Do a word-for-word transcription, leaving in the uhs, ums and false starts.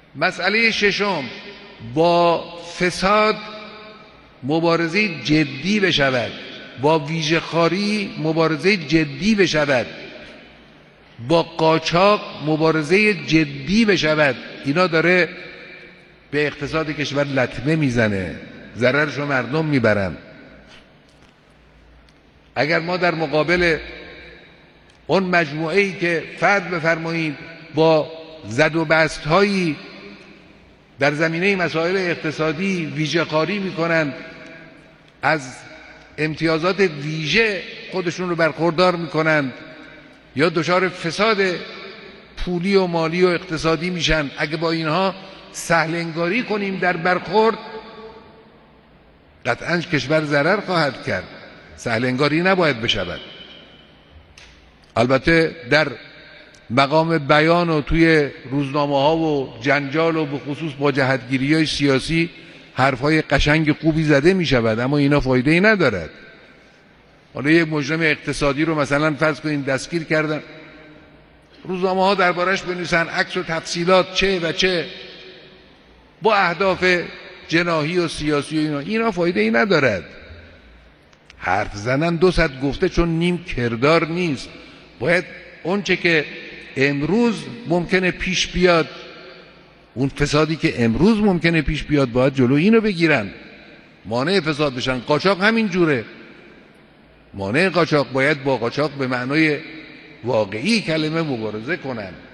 مسئله ششم، با فساد مبارزه جدی بشود، با ویژه‌خواری مبارزه جدی بشود، با قاچاق مبارزه جدی بشود. اینا داره به اقتصاد کشور لطمه میزنه، ضررش رو مردم میبرن. اگر ما در مقابل اون مجموعه ای که فرض بفرمایید با زد و بست هایی در زمینه مسائل اقتصادی ویژه‌خواری میکنند، از امتیازات ویژه خودشون رو برخوردار میکنند یا دچار فساد پولی و مالی و اقتصادی میشن، اگه با اینها سهل انگاری کنیم در برخورد، قطعاً کشور ضرر خواهد کرد. سهل انگاری نباید بشود. البته در مقام بیان و توی روزنامه ها و جنجال و به خصوص با جهتگیری های سیاسی حرفهای قشنگ خوبی زده می شود، اما اینا فایده ای ندارد. حالا یک مجرم اقتصادی رو مثلا فرض کنین دستگیر کردن، روزنامه ها دربارش بنویسن عکس و تفصیلات چه و چه با اهداف جناحی و سیاسی و اینا، اینا فایده ای ندارد. حرف زنن دو صد گفته چون نیم کردار نیست. باید اون چه که امروز ممکنه پیش بیاد، اون فسادی که امروز ممکنه پیش بیاد، باید جلو اینو بگیرن، مانع فساد بشن. قاچاق همین جوره، مانع قاچاق باید با قاچاق به معنای واقعی کلمه مبارزه کنن.